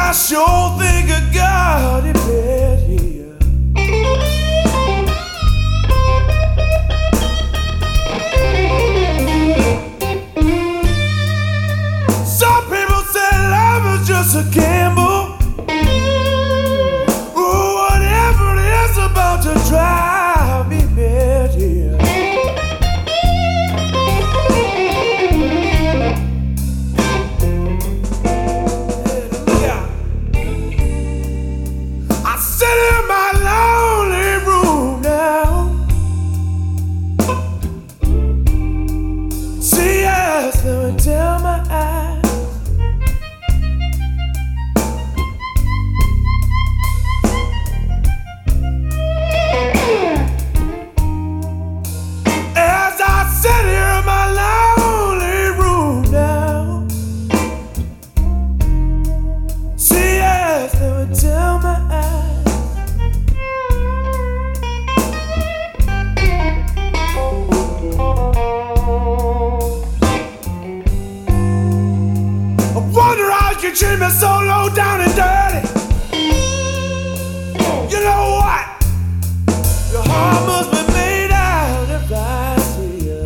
I sure think I got it bad here. Some people say love is just a gamble. Oh, whatever it is about to drive me mad here. Sit in my lonely room now. See us through until my eyes. As I sit here in my lonely room now. See us through until my eyes. Wonder how you treat me so low down and dirty. You know what? Your heart must be made out of ice here.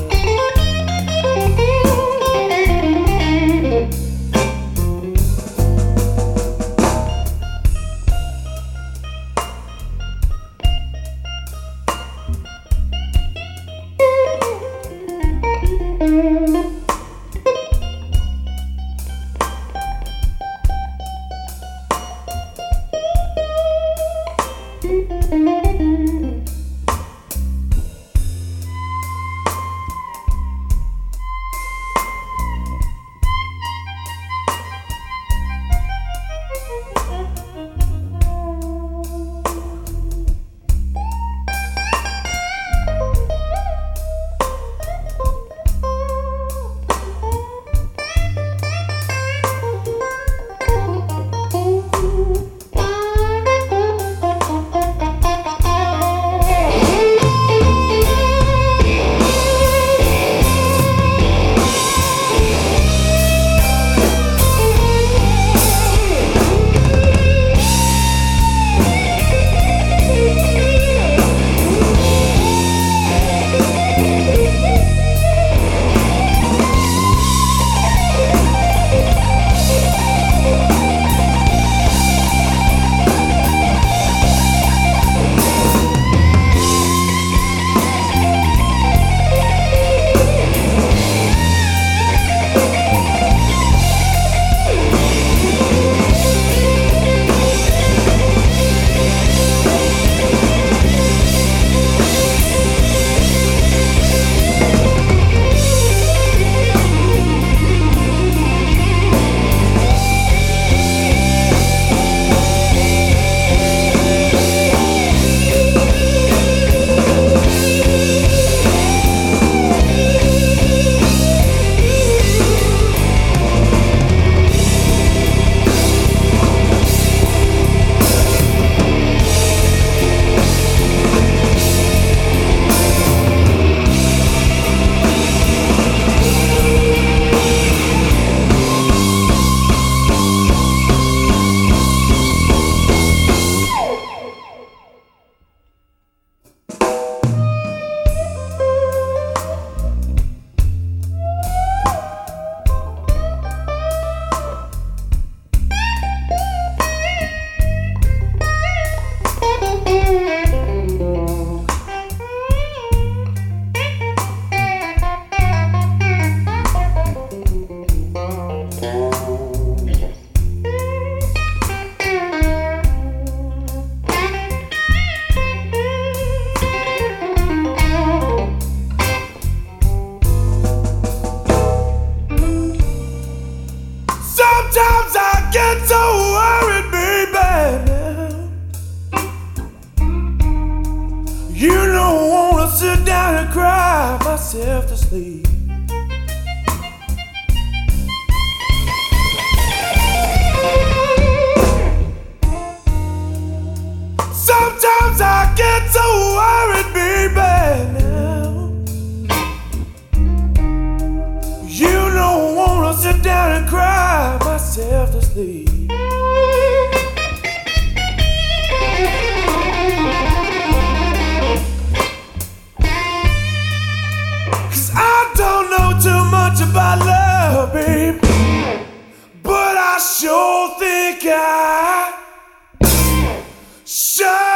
Sometimes I get so worried, baby. You don't wanna sit down and cry myself to sleep. Sometimes I get so worried, baby. You don't wanna sit down and cry myself to sleep. Shine.